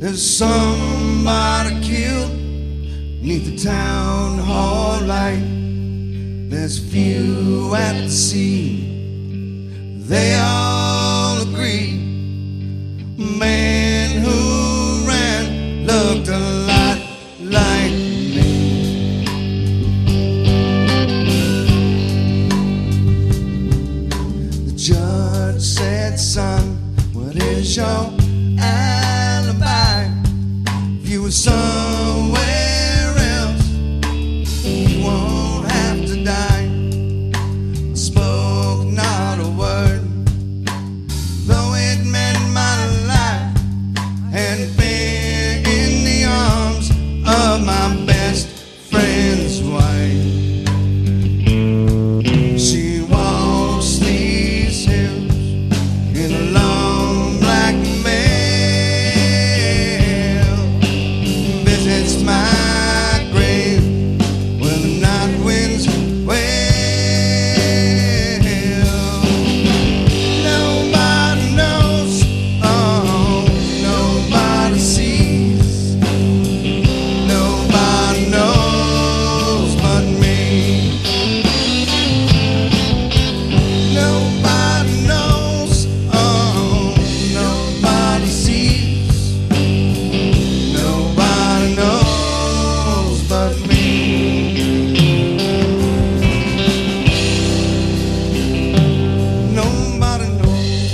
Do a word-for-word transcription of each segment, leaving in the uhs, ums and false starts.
There's somebody killed neath the town hall light. There's few at the scene, they all agree. Man who ran looked a lot like me. The judge said, son, what is your alibi? If you were somewhere else, you won't have to die. I spoke not a word, though it meant my life, and been in the arms of my best friend's wife. She walks these hills in a long black veil, visits my grave when the night winds wail. Nobody knows, oh, nobody sees, nobody knows but me. Nobody knows, oh, nobody sees, nobody knows but me. Nobody knows,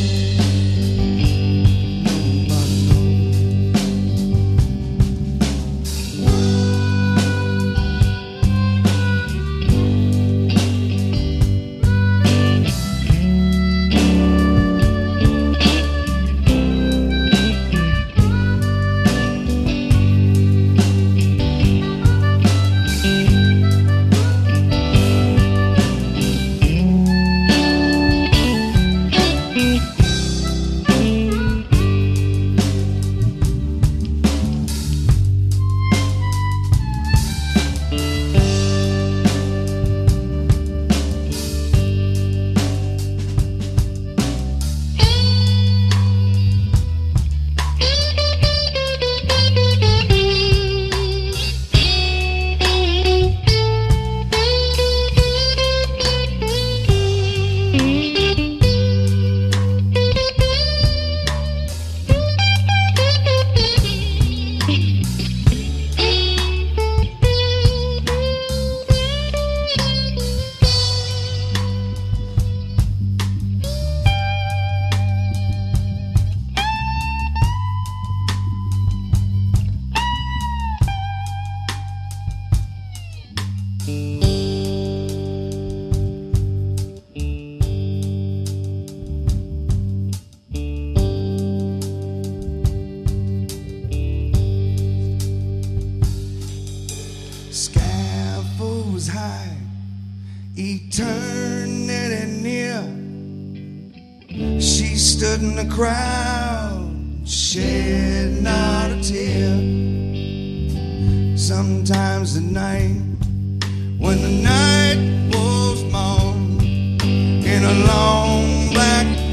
nobody scaffold was high, eternity near. She stood in the crowd, shed not a tear. Sometimes at night, when the night wolves moan in a long black